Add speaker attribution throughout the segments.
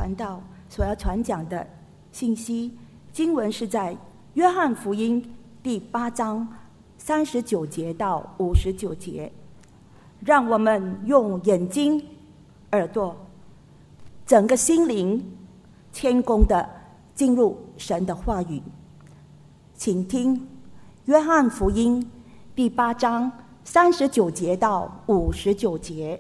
Speaker 1: 传道所要传讲的信息，经文是在约翰福音第8章39节到59节。让我们用眼睛、耳朵、整个心灵谦恭地进入神的话语。请听约翰福音第8章39节到59节。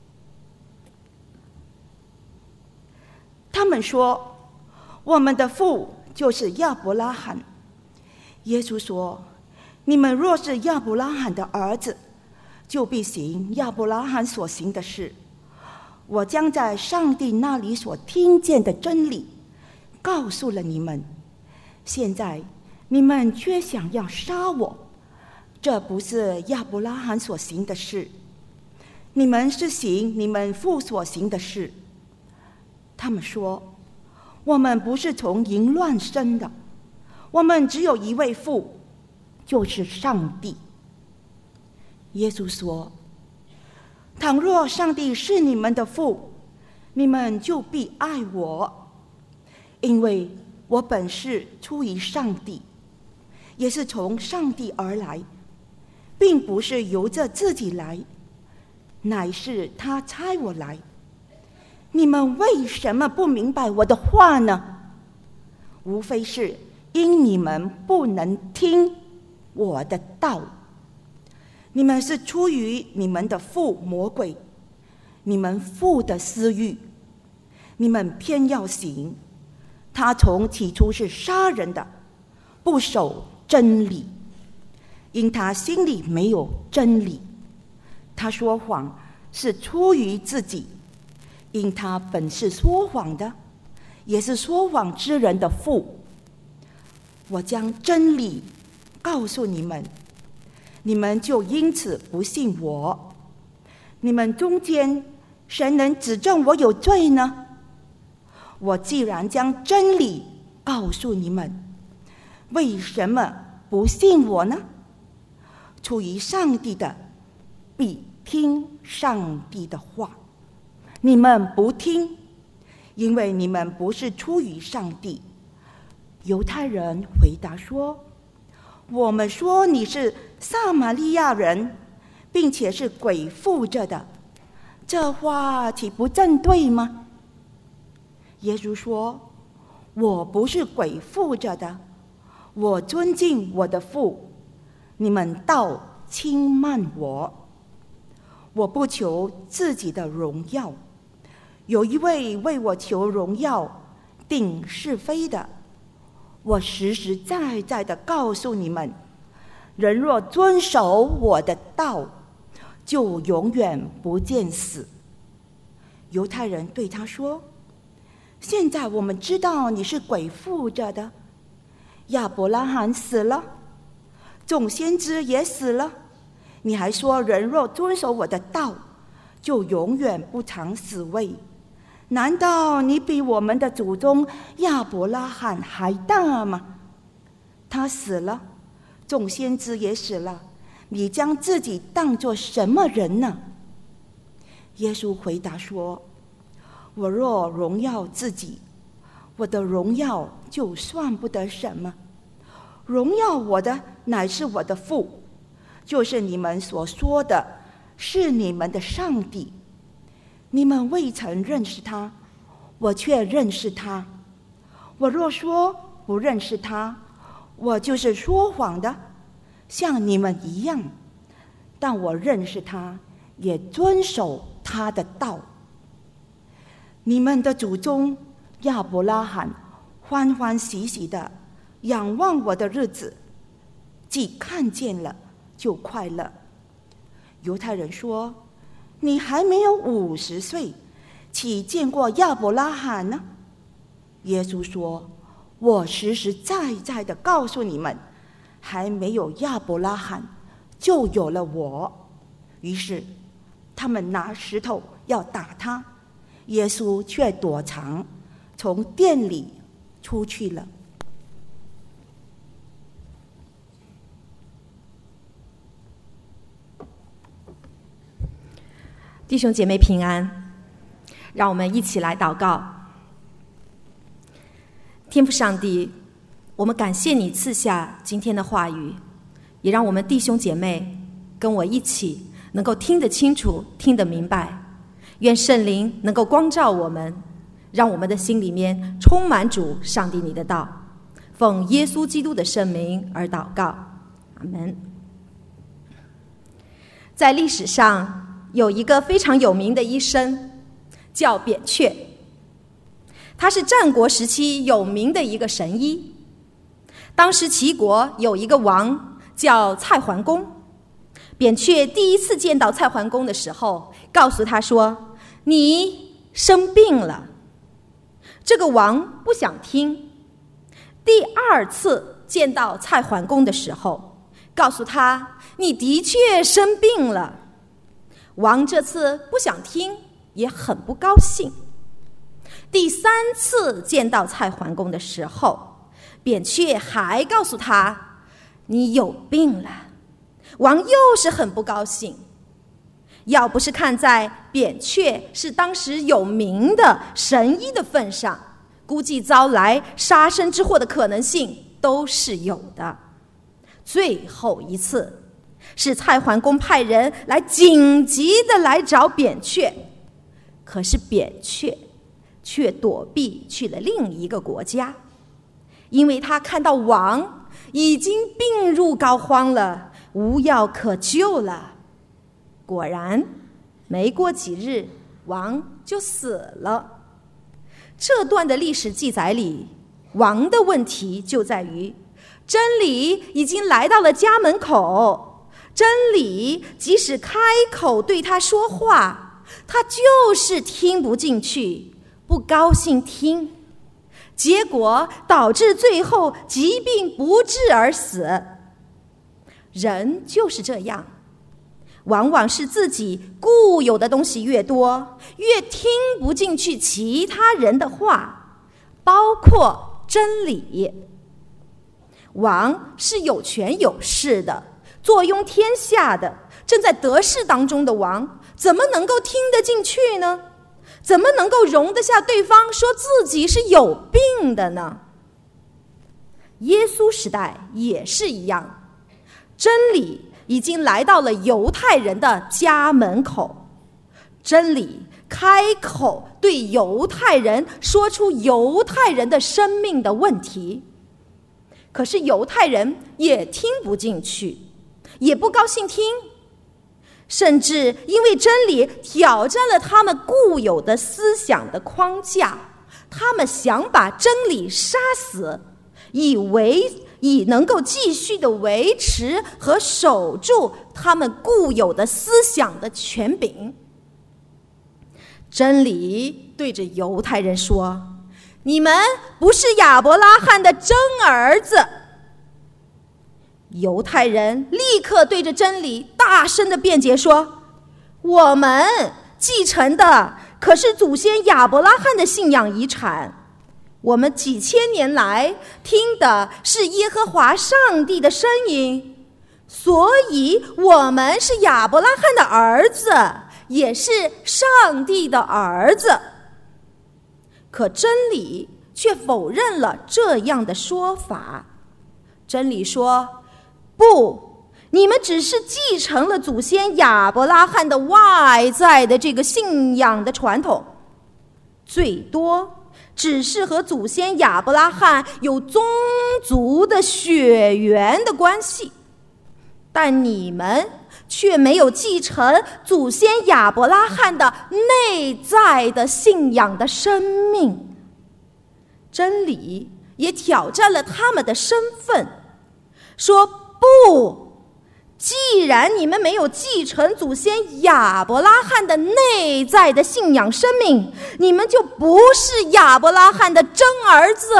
Speaker 1: 他们说，我们的父就是亚伯拉罕。耶稣说，你们若是亚伯拉罕的儿子，就必行亚伯拉罕所行的事。我将在上帝那里所听见的真理告诉了你们，现在你们却想要杀我，这不是亚伯拉罕所行的事。你们是行你们父所行的事。他们说，我们不是从淫乱生的，我们只有一位父，就是上帝。耶稣说，倘若上帝是你们的父，你们就必爱我，因为我本是出于上帝，也是从上帝而来，并不是由着自己来，乃是他差我来。你们为什么不明白我的话呢？无非是因你们不能听我的道。你们是出于你们的父魔鬼，你们父的私欲，你们偏要行。他从起初是杀人的，不守真理，因他心里没有真理。他说谎是出于自己，因他本是说谎的，也是说谎之人的父。我将真理告诉你们，你们就因此不信我。你们中间谁能指证我有罪呢？我既然将真理告诉你们，为什么不信我呢？出于上帝的，必听上帝的话。你们不听，因为你们不是出于上帝。犹太人回答说，我们说你是撒玛利亚人，并且是鬼附着的，这话岂不正对吗？耶稣说，我不是鬼附着的，我尊敬我的父，你们倒轻慢我。我不求自己的荣耀，有一位为我求荣耀、定是非的。我实实在在的告诉你们，人若遵守我的道，就永远不见死。犹太人对他说，现在我们知道你是鬼附着的，亚伯拉罕死了，众先知也死了，你还说人若遵守我的道，就永远不尝死味。难道你比我们的祖宗亚伯拉罕还大吗？他死了，众先知也死了，你将自己当作什么人呢？耶稣回答说，我若荣耀自己，我的荣耀就算不得什么。荣耀我的乃是我的父，就是你们所说的是你们的上帝。你们未曾认识他，我却认识他。我若说不认识他，我就是说谎的，像你们一样。但我认识他，也遵守他的道。你们的祖宗亚伯拉罕欢欢喜喜的仰望我的日子，既看见了就快乐。犹太人说，你还没有50岁，岂见过亚伯拉罕呢？耶稣说，我实实在在的告诉你们，还没有亚伯拉罕，就有了我。于是他们拿石头要打他，耶稣却躲藏，从店里出去了。
Speaker 2: 弟兄姐妹平安，让我们一起来祷告。 天父上帝，我们感谢你赐下今天的话语，也让我们弟兄姐妹跟我一起能够听得清楚，听得明白。愿圣灵能够光照我们，让我们的心里面充满主上帝你的道。奉耶稣基督的圣名而祷告，阿们。在历史上有一个非常有名的医生，叫扁鹊。他是战国时期有名的一个神医。当时齐国有一个王叫蔡桓公，扁鹊第一次见到蔡桓公的时候，告诉他说：“你生病了。”这个王不想听。第二次见到蔡桓公的时候，告诉他：“你的确生病了。”王这次不想听，也很不高兴。第三次见到蔡桓公的时候，扁鹊还告诉他：“你有病了。”王又是很不高兴。要不是看在扁鹊是当时有名的神医的份上，估计遭来杀身之祸的可能性都是有的。最后一次是蔡桓公派人来紧急的来找扁鹊，可是扁鹊却躲避去了另一个国家，因为他看到王已经病入膏肓了，无药可救了。果然没过几日，王就死了。这段的历史记载里，王的问题就在于真理已经来到了家门口，真理即使开口对他说话，他就是听不进去，不高兴听，结果导致最后疾病不治而死。人就是这样，往往是自己固有的东西越多，越听不进去其他人的话，包括真理。王是有权有势的，坐拥天下的，正在得势当中的王，怎么能够听得进去呢？怎么能够容得下对方说自己是有病的呢？耶稣时代也是一样，真理已经来到了犹太人的家门口，真理开口对犹太人说出犹太人的生命的问题，可是犹太人也听不进去，也不高兴听，甚至因为真理挑战了他们固有的思想的框架，他们想把真理杀死，以能够继续的维持和守住他们固有的思想的权柄。真理对着犹太人说：“你们不是亚伯拉罕的真儿子。”犹太人立刻对着真理大声的辩解说：“我们继承的可是祖先亚伯拉罕的信仰遗产，我们几千年来听的是耶和华上帝的声音，所以我们是亚伯拉罕的儿子，也是上帝的儿子。”可真理却否认了这样的说法。真理说：“不，你们只是继承了祖先亚伯拉罕的外在的这个信仰的传统，最多只是和祖先亚伯拉罕有宗族的血缘的关系，但你们却没有继承祖先亚伯拉罕的内在的信仰的生命。”真理也挑战了他们的身份，说：“不，既然你们没有继承祖先亚伯拉罕的内在的信仰生命，你们就不是亚伯拉罕的真儿子。”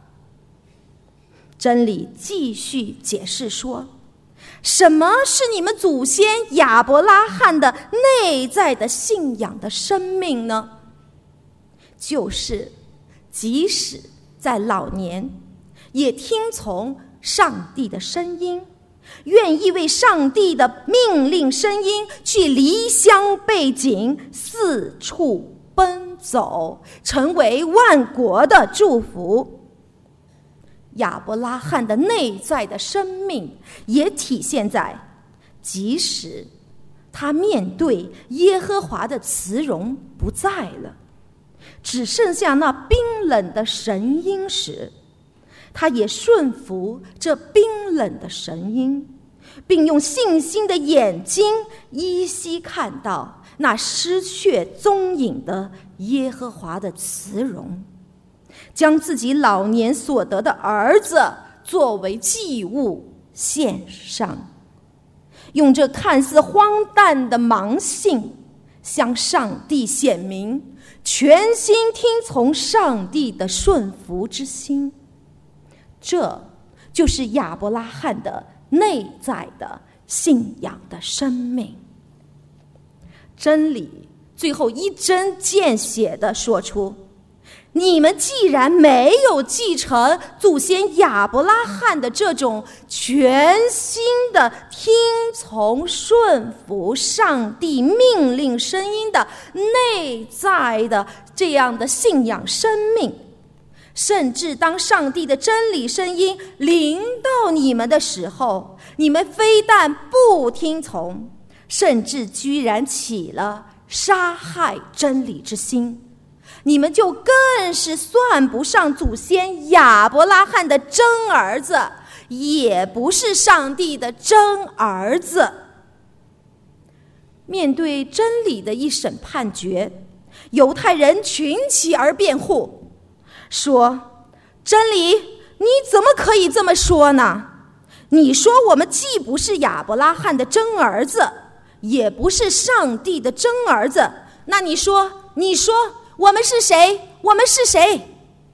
Speaker 2: 真理继续解释说：“什么是你们祖先亚伯拉罕的内在的信仰的生命呢？就是即使在老年，也听从上帝的声音，愿意为上帝的命令声音去离乡背井，四处奔走，成为万国的祝福。 亚伯拉罕的内在的生命也体现在，即使他面对耶和华的慈容不在了，只剩下那冰冷的神音时，他也顺服这冰冷的神音，并用信心的眼睛依稀看到那失却踪影的耶和华的慈容，将自己老年所得的儿子作为祭物献上，用这看似荒诞的盲信向上帝显明全心听从上帝的顺服之心。这就是亚伯拉罕的内在的信仰的生命。真理最后一针见血地说出，你们既然没有继承祖先亚伯拉罕的这种全心的听从顺服上帝命令声音的内在的这样的信仰生命，甚至当上帝的真理声音临到你们的时候，你们非但不听从，甚至居然起了杀害真理之心，你们就更是算不上祖先亚伯拉罕的真儿子，也不是上帝的真儿子。面对真理的一审判决，犹太人群起而辩护，说：真理，你怎么可以这么说呢？你说我们既不是亚伯拉罕的真儿子，也不是上帝的真儿子，那你说我们是谁？我们是谁？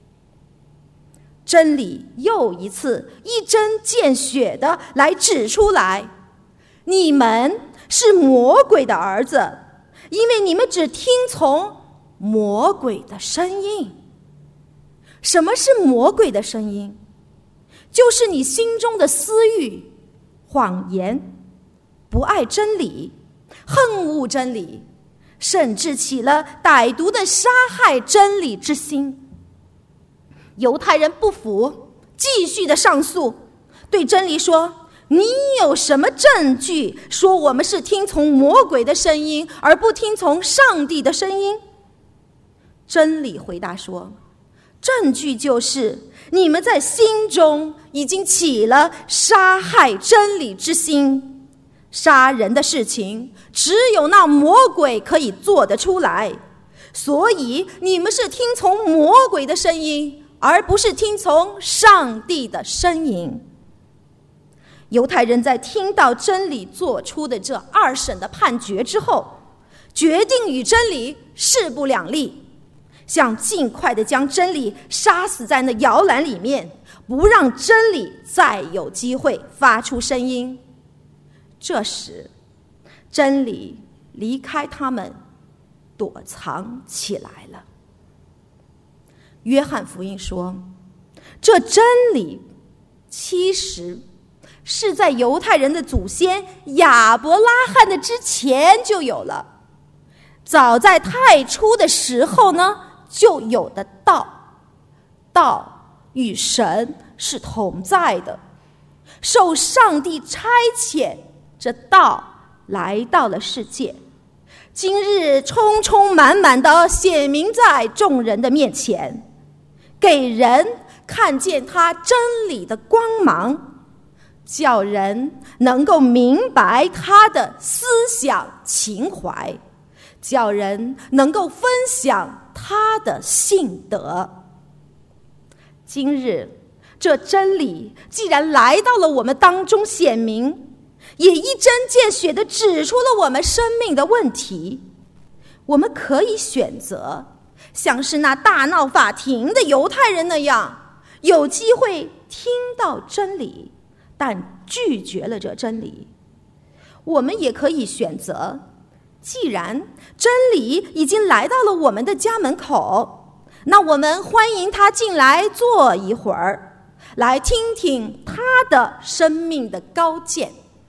Speaker 2: 真理又一次一针见血的来指出来，你们是魔鬼的儿子，因为你们只听从魔鬼的声音。什么是魔鬼的声音？就是你心中的私欲、谎言、不爱真理、恨恶真理，甚至起了歹毒的杀害真理之心。犹太人不服，继续的上诉，对真理说：你有什么证据说我们是听从魔鬼的声音，而不听从上帝的声音？真理回答说：证据就是你们在心中已经起了杀害真理之心。杀人的事情只有那魔鬼可以做得出来，所以你们是听从魔鬼的声音，而不是听从上帝的声音。犹太人在听到真理做出的这二审的判决之后，决定与真理势不两立，想尽快的将真理杀死在那摇篮里面，不让真理再有机会发出声音。这时，真理离开他们，躲藏起来了。约翰福音说，这真理其实是在犹太人的祖先亚伯拉罕的之前就有了，早在太初的时候呢，就有的道，道与神是同在的，受上帝差遣，这道来到了世界，今日充充满满地显明在众人的面前，给人看见他真理的光芒，叫人能够明白他的思想情怀，叫人能够分享他的信德。今日这真理既然来到了我们当中显明，也一针见血地指出了我们生命的问题。我们可以选择像是那大闹法庭的犹太人那样，有机会听到真理，但拒绝了这真理。我们也可以选择，既然真理已经来到了我们的家门口，那我们欢迎他进来坐一会儿，来听听他的生命的高见。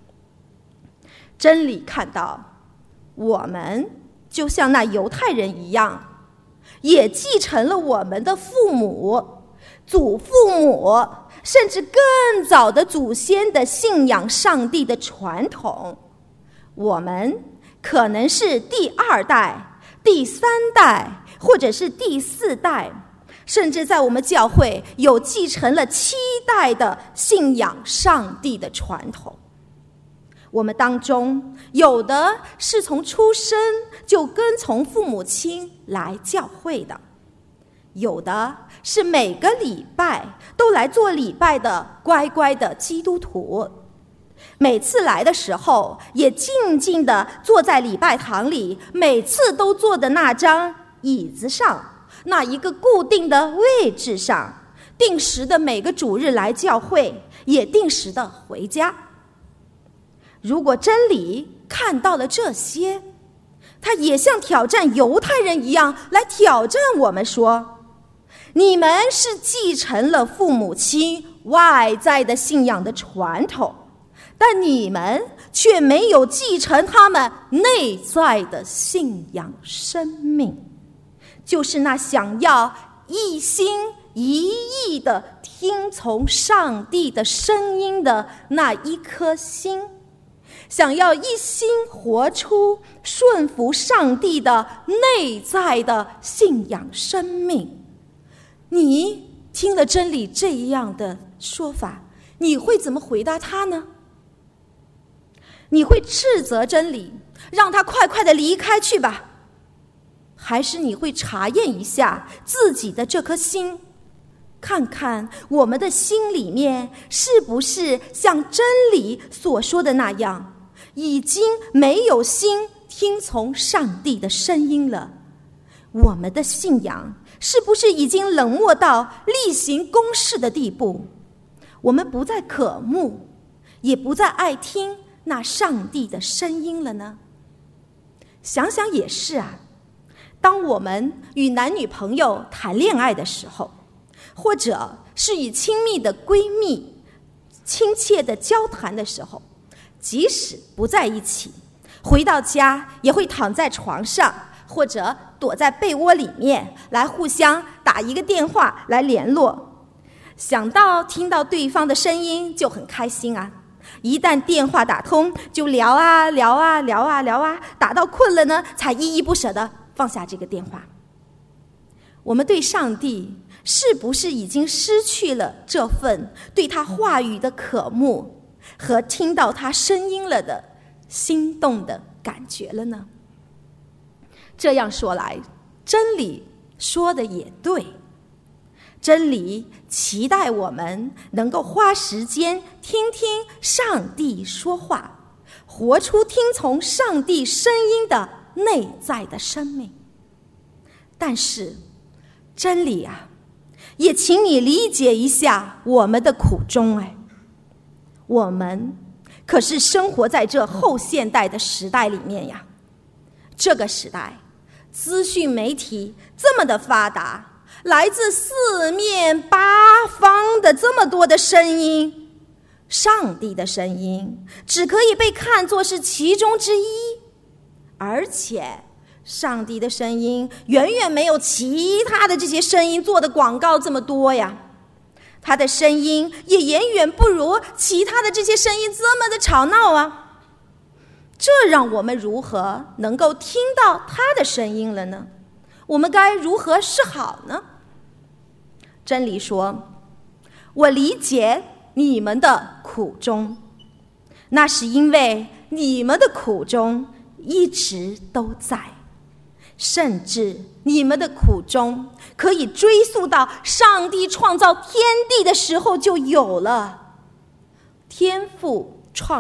Speaker 2: 真理看到我们就像那犹太人一样，也继承了我们的父母， 祖父母甚至更早的祖先的信仰上帝的传统，我们可能是第2代、第3代，或者是第4代，甚至在我们教会有继承了7代的信仰上帝的传统。我们当中有的是从出生就跟从父母亲来教会的，有的是每个礼拜都来做礼拜的乖乖的基督徒，每次来的时候也静静地坐在礼拜堂里，每次都坐的那张椅子上，那一个固定的位置上，定时的每个主日来教会，也定时的回家。如果真理看到了这些，他也像挑战犹太人一样来挑战我们说，你们是继承了父母亲外在的信仰的传统，但你们却没有继承他们内在的信仰生命，就是那想要一心一意的听从上帝的声音的那一颗心，想要一心活出顺服上帝的内在的信仰生命。你听了真理这样的说法，你会怎么回答他呢？你会斥责真理，让他快快的离开去吧？还是你会查验一下自己的这颗心，看看我们的心里面是不是像真理所说的那样，已经没有心听从上帝的声音了？我们的信仰是不是已经冷漠到例行公事的地步？我们不再渴慕，也不再爱听那上帝的声音了呢？想想也是啊，当我们与男女朋友谈恋爱的时候，或者是与亲密的闺蜜亲切的交谈的时候，即使不在一起，回到家也会躺在床上，或者躲在被窝里面，来互相打一个电话来联络。想到听到对方的声音就很开心啊，一旦电话打通就聊啊聊啊聊啊聊啊，打到困了呢才依依不舍地放下这个电话。我们对上帝是不是已经失去了这份对他话语的渴慕和听到他声音了的心动的感觉了呢？这样说来，真理说的也对，真理期待我们能够花时间听听上帝说话，活出听从上帝声音的内在的生命。但是真理啊，也请你理解一下我们的苦衷。我们可是生活在这后现代的时代里面呀，这个时代资讯媒体这么的发达，来自四面八方的这么多的声音，上帝的声音只可以被看作是其中之一，而且上帝的声音远远没有其他的这些声音做的广告这么多呀，他的声音也远远不如其他的这些声音这么的吵闹啊。这让我们如何能够听到他的声音了呢？我们该如何是好呢？真理说，我理解你们的苦衷，那是因为你们的苦衷一直都在，甚至你们的苦衷可以追溯到上帝创造天地的时候就有了。天父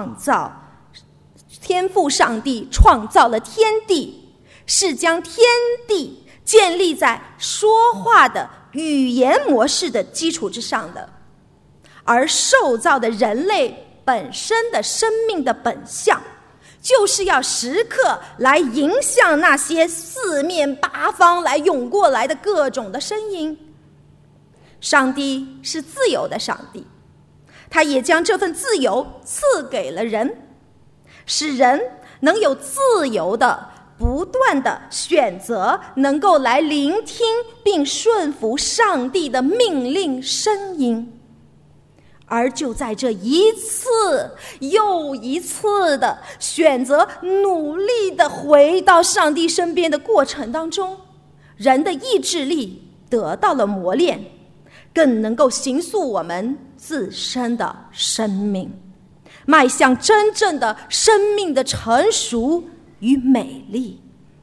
Speaker 2: 上帝创造了天地，是将天地建立在说话的语言模式的基础之上的，而受造的人类本身的生命的本相，就是要时刻来迎向那些四面八方来涌过来的各种的声音。上帝是自由的上帝，他也将这份自由赐给了人，使人能有自由的不断的选择能够来聆听并顺服上帝的命令声音。而就在这一次又一次的选择努力的回到上帝身边的过程当中，人的意志力得到了磨练，更能够形塑我们自身的生命，迈向真正的生命的成熟与美丽。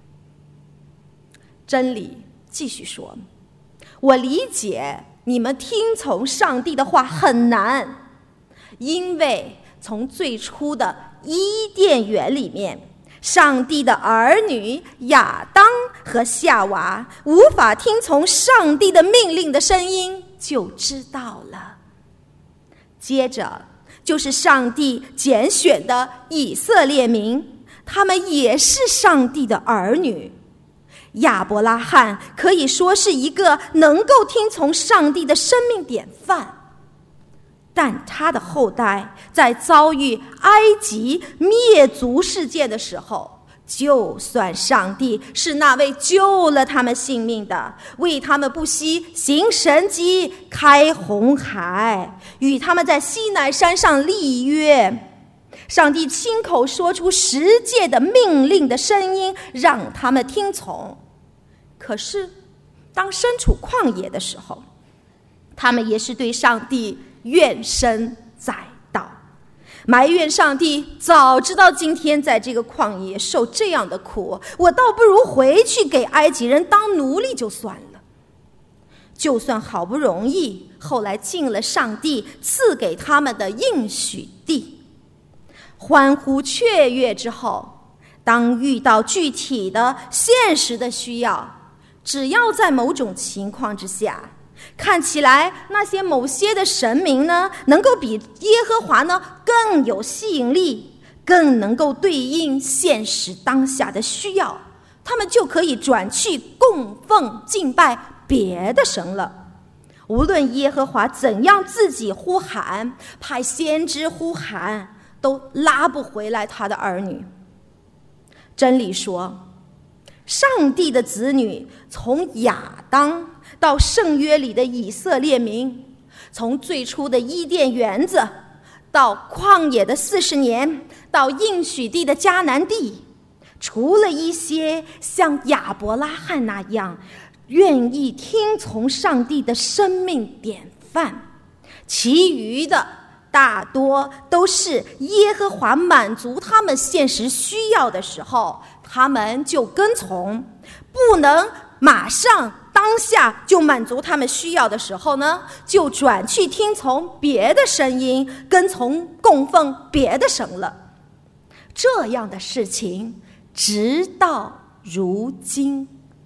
Speaker 2: 真理继续说，我理解你们听从上帝的话很难，因为从最初的伊甸园里面，上帝的儿女亚当和夏娃无法听从上帝的命令的声音，就知道了。接着就是上帝拣选的以色列民，他们也是上帝的儿女。亚伯拉罕可以说是一个能够听从上帝的生命典范，但他的后代在遭遇埃及灭族事件的时候，就算上帝是那位救了他们性命的，为他们不惜行神迹，开红海，与他们在西乃山上立约，上帝亲口说出10诫的命令的声音，让他们听从。可是当身处旷野的时候，他们也是对上帝怨声载道，埋怨上帝早知道今天在这个旷野受这样的苦，我倒不如回去给埃及人当奴隶就算了。就算好不容易后来进了上帝赐给他们的应许地，欢呼雀跃之后，当遇到具体的现实的需要，只要在某种情况之下，看起来那些某些的神明呢，能够比耶和华呢更有吸引力，更能够对应现实当下的需要，他们就可以转去供奉敬拜别的神了。无论耶和华怎样自己呼喊，派先知呼喊，都拉不回来他的儿女。真理说，上帝的子女从亚当到圣约里的以色列民，从最初的伊甸园子到旷野的40年，到应许地的迦南地，除了一些像亚伯拉罕那样愿意听从上帝的生命典范，其余的大多都是耶和华满足他们现实需要的时候，他们就跟从；不能马上当下就满足他们需要的时候呢，就转去听从别的声音，跟从供奉别的神了。这样的事情直到如今。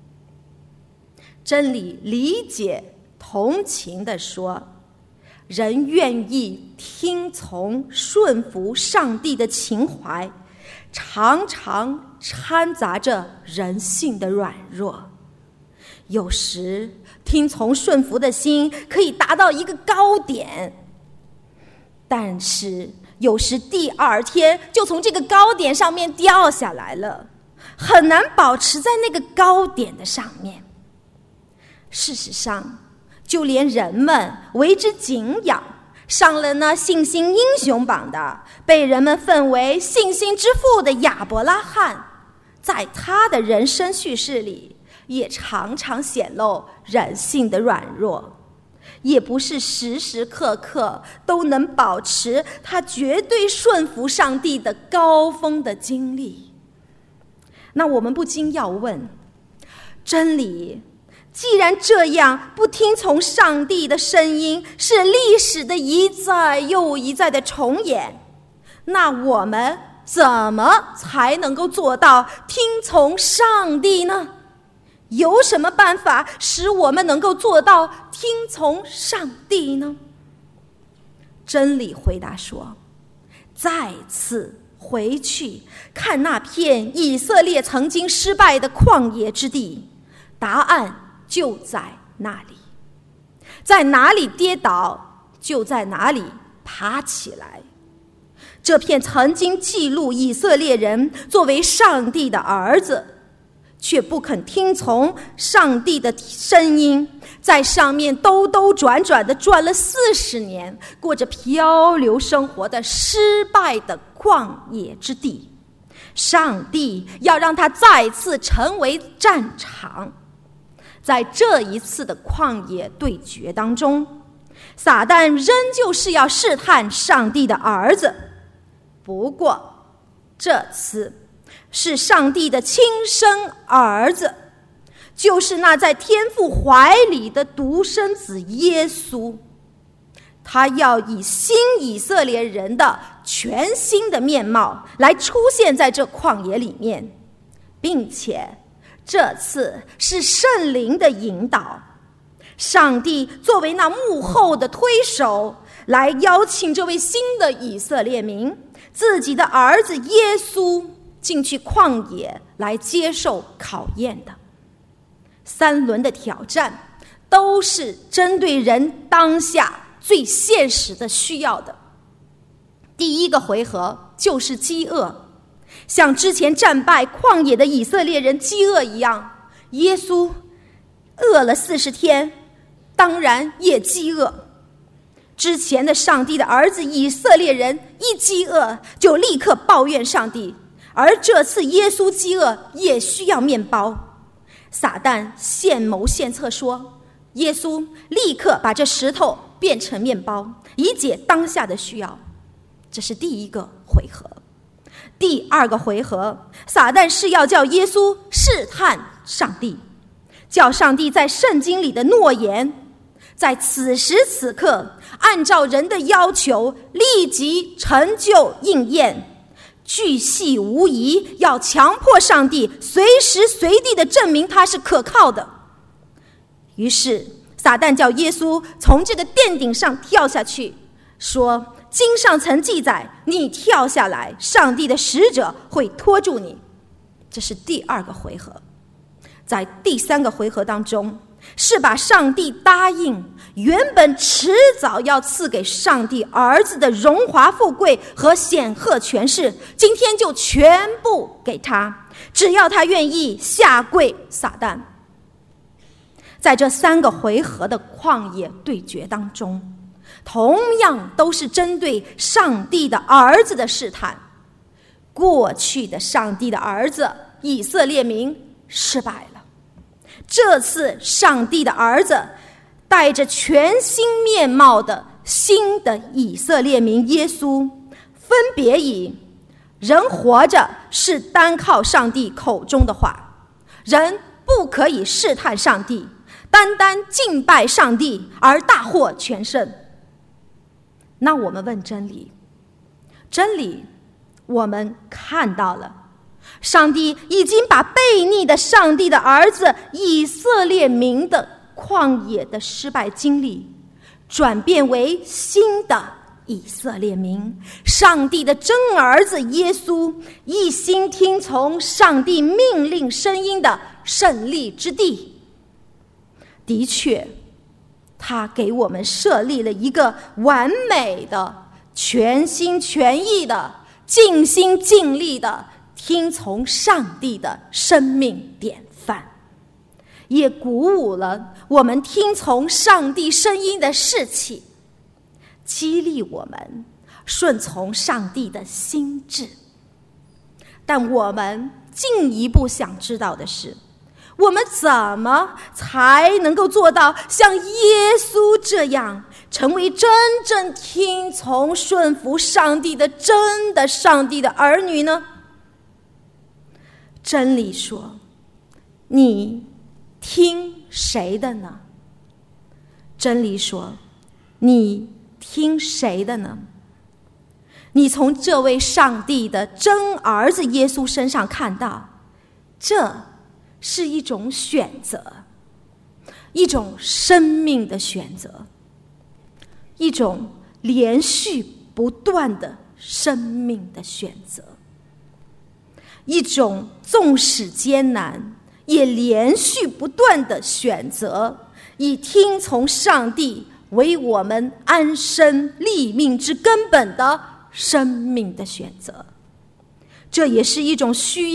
Speaker 2: 真理理解同情地说，人愿意听从顺服上帝的情怀，常常掺杂着人性的软弱。有时听从顺服的心可以达到一个高点，但是有时第2天就从这个高点上面掉下来了，很难保持在那个高点的上面。事实上，就连人们为之敬仰，上了那信心英雄榜的，被人们奉为信心之父的亚伯拉罕，在他的人生叙事里也常常显露人性的软弱，也不是时时刻刻都能保持他绝对顺服上帝的高峰的经历。那我们不禁要问，真理既然这样不听从上帝的声音，是历史的一再又一再的重演，那我们怎么才能够做到听从上帝呢？有什么办法使我们能够做到听从上帝呢？真理回答说，再次回去看那片以色列曾经失败的旷野之地，答案就在那里，在哪里跌倒，就在哪里爬起来。这片曾经记录以色列人作为上帝的儿子， 却不肯听从上帝的声音，在上面兜兜转转的转了40年，过着漂流生活的失败的旷野之地。上帝要让他再次成为战场。在这一次的旷野对决当中，撒旦仍旧是要试探上帝的儿子，不过这次是上帝的亲生儿子，就是那在天父怀里的独生子耶稣。他要以新以色列人的全新的面貌来出现在这旷野里面，并且这次是圣灵的引导，上帝作为那幕后的推手，来邀请这位新的以色列民，自己的儿子耶稣进去旷野来接受考验的。3轮的挑战都是针对人当下最现实的需要的。第一个回合就是饥饿，像之前战败旷野的以色列人饥饿一样，耶稣饿了40天，当然也饥饿。之前的上帝的儿子以色列人一饥饿就立刻抱怨上帝，而这次耶稣饥饿也需要面包。撒旦献谋献策说，耶稣立刻把这石头变成面包，以解当下的需要。这是第一个回合。第二个回合，撒旦是要叫耶稣试探上帝，叫上帝在圣经里的诺言在此时此刻按照人的要求立即成就应验，巨细无遗，要强迫上帝随时随地的证明他是可靠的。于是撒旦叫耶稣从这个殿顶上跳下去，说经上曾记载，你跳下来，上帝的使者会拖住你。这是第二个回合。在第三个回合当中，是把上帝答应原本迟早要赐给上帝儿子的荣华富贵和显赫权势，今天就全部给他，只要他愿意下跪撒旦。在这3个回合的旷野对决当中，同样都是针对上帝的儿子的试探。过去的上帝的儿子以色列民失败了，这次上帝的儿子带着全新面貌的新的以色列民耶稣，分别以人活着是单靠上帝口中的话，人不可以试探上帝，单单敬拜上帝而大获全胜。那我们问真理，真理我们看到了，上帝已经把悖逆的上帝的儿子以色列民的旷野的失败经历转变为新的以色列民，上帝的真儿子耶稣一心听从上帝命令声音的胜利之地。的确，他给我们设立了一个完美的、全心全意的、尽心尽力的听从上帝的生命典范，也鼓舞了我们听从上帝声音的士气，激励我们顺从上帝的心志。但我们进一步想知道的是，我们怎么才能够做到像耶稣这样，成为真正听从顺服上帝的真的上帝的儿女呢？真理说，你听谁的呢？真理说，你听谁的呢？你从这位上帝的真儿子耶稣身上看到，这是一种选择，一种生命的选择，一种连续不断的生命的选择，一种纵使艰难也连续不断的选择，以听从上帝为我们安身立命之根本的生命的选择。这也是一种需要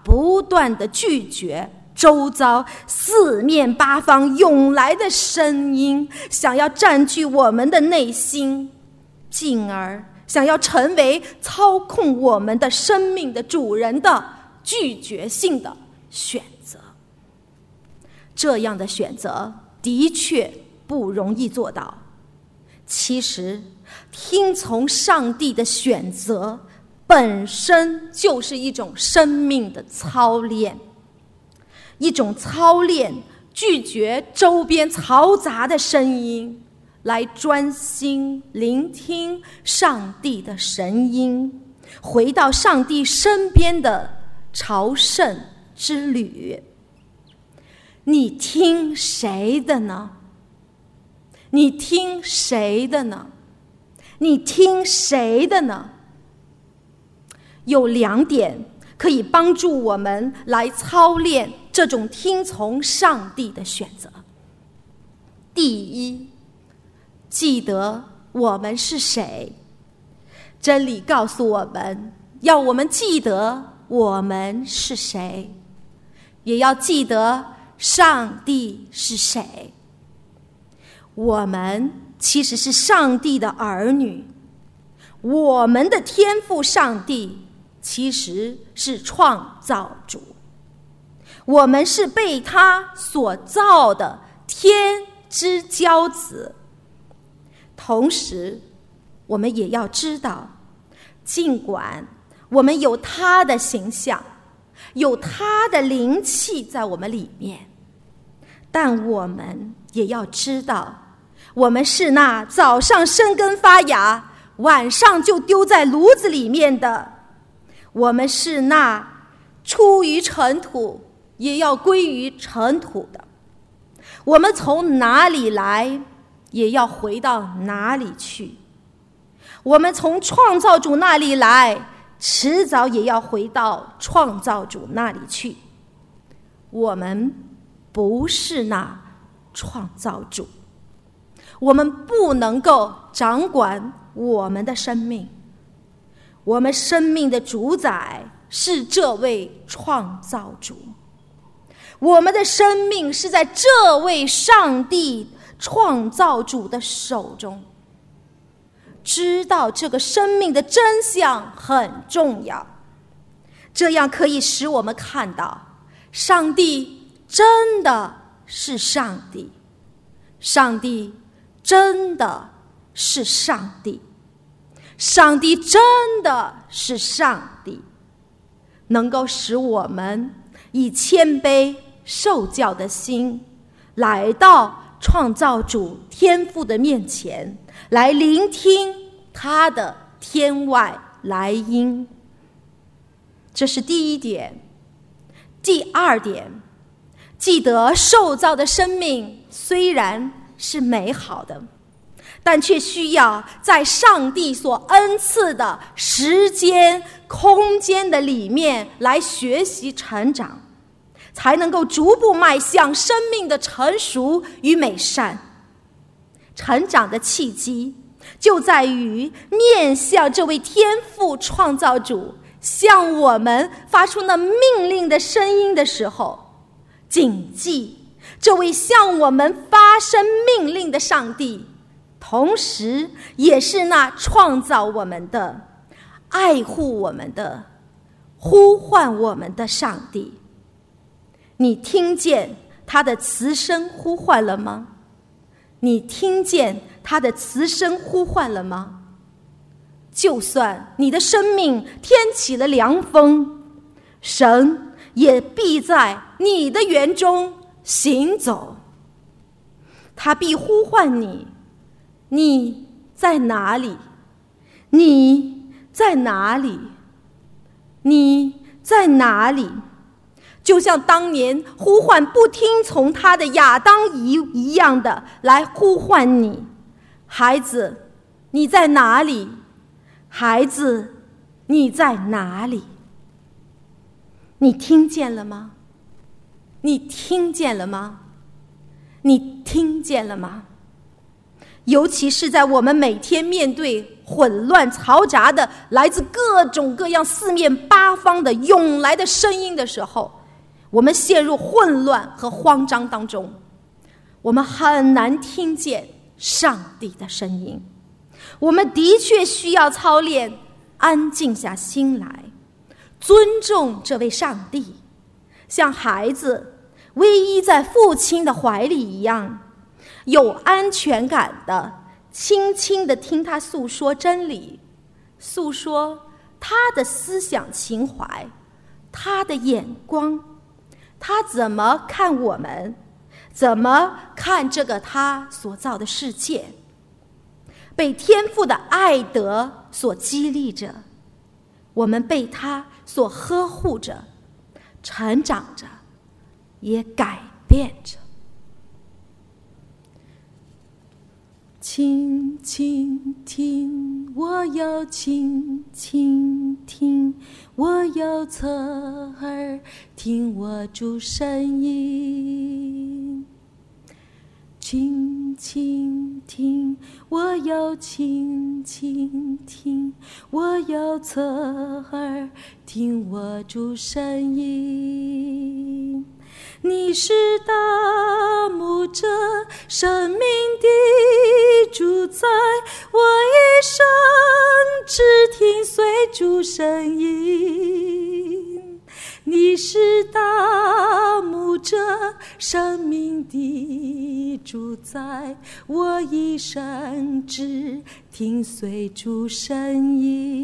Speaker 2: 不断地拒绝周遭四面八方涌来的声音，想要占据我们的内心，进而想要成为操控我们的生命的主人的拒绝性的选择。这样的选择的确不容易做到。其实听从上帝的选择本身就是一种生命的操练，一种操练拒绝周边嘈杂的声音，来专心聆听上帝的神音，回到上帝身边的朝圣之旅。你听谁的呢？你听谁的呢？你听谁的呢？有2点可以帮助我们来操练这种听从上帝的选择。第一，记得我们是谁。真理告诉我们，要我们记得我们是谁，也要记得上帝是谁。我们其实是上帝的儿女，我们的天父上帝其实是创造主，我们是被他所造的天之骄子。同时我们也要知道，尽管我们有他的形象，有他的灵气在我们里面，但我们也要知道，我们是那早上生根发芽，晚上就丢在炉子里面的，我们是那出于尘土也要归于尘土的，我们从哪里来也要回到哪里去，我们从创造主那里来，迟早也要回到创造主那里去。我们不是那创造主，我们不能够掌管我们的生命，我们生命的主宰是这位创造主，我们的生命是在这位上帝创造主的手中。知道这个生命的真相很重要，这样可以使我们看到，上帝真的是上帝，上帝真的是上帝，上帝真的是上帝，能够使我们以谦卑受教的心来到创造主天父的面前，来聆听他的天外来音。这是第一点。第二点，记得受造的生命虽然是美好的，但却需要在上帝所恩赐的时间空间的里面来学习成长，才能够逐步迈向生命的成熟与美善。成长的契机就在于面向这位天父创造主向我们发出那命令的声音的时候，谨记这位向我们发声命令的上帝，同时也是那创造我们的、爱护我们的、呼唤我们的上帝。你听见他的慈声呼唤了吗？你听见他的慈声呼唤了吗？就算你的生命添起了凉风，神也必在你的园中行走，他必呼唤你，你在哪里？你在哪里？你在哪里？就像当年呼唤不听从他的亚当一样的来呼唤你，孩子，你在哪里？孩子，你在哪里？你听见了吗？你听见了吗？你听见了吗？ 尤其是在我们每天面对混乱嘈杂的来自各种各样四面八方的涌来的声音的时候，我们陷入混乱和慌张当中，我们很难听见上帝的声音。我们的确需要操练安静下心来，尊重这位上帝，像孩子偎依在父亲的怀里一样，有安全感的轻轻地听他诉说真理，诉说他的思想情怀，他的眼光，他怎么看我们，怎么看这个他所造的世界。被天父的爱德所激励着，我们被他所呵护着，成长着，也改变着。轻轻听，我要轻轻听，我要侧耳听我主声音。轻轻听，我要轻轻听，我要侧耳听我主声音。你是大牧者，生命的主宰，我一生只听随主声音。你是大牧者，生命的主宰，我一生只听随主声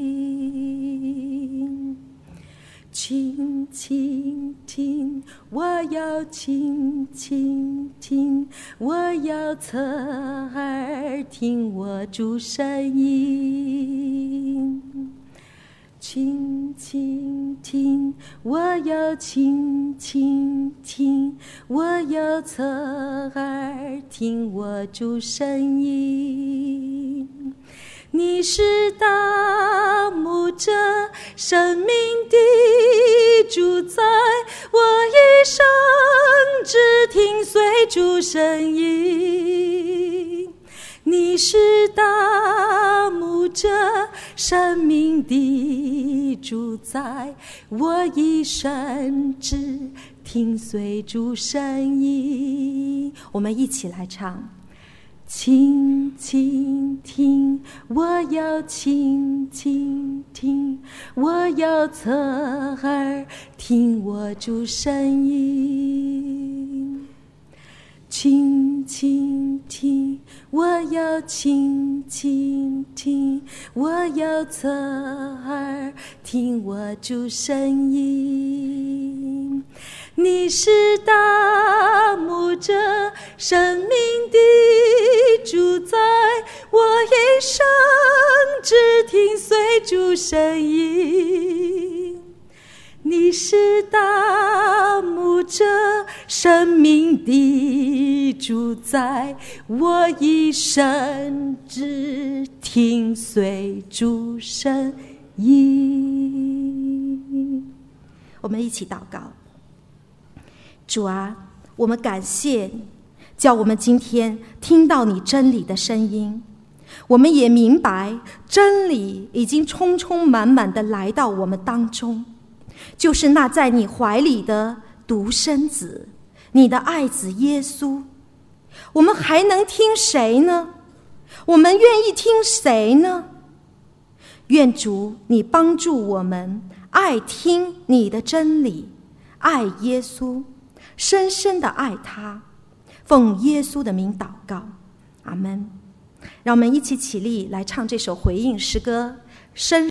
Speaker 2: 音。轻轻听，我要轻轻听，我要侧耳听我主声音。轻轻听，我要轻轻听，我要侧耳听我主声音。你是大牧者，生命的主宰，我一生只听随主声音。你是大牧者，生命的主宰，我一生只听随主声音。我们一起来唱。轻轻听，我要轻轻听，我要侧耳听我主声音。轻轻听，我要轻轻听，我要侧耳听我主声音。你是大牧者，生命的主宰，我一生只听随主声音。你是大牧者，生命的主宰，我一生只听随主声音。我们一起祷告。主啊，我们感谢你，叫我们今天听到你真理的声音。我们也明白真理已经充充满满地来到我们当中，就是那在你怀里的独生子，你的爱子耶稣。我们还能听谁呢？我们愿意听谁呢？愿主你帮助我们爱听你的真理，爱耶稣，深深地爱他，奉耶稣的名祷告，阿们。让我们一起起立来唱这首回应诗歌，深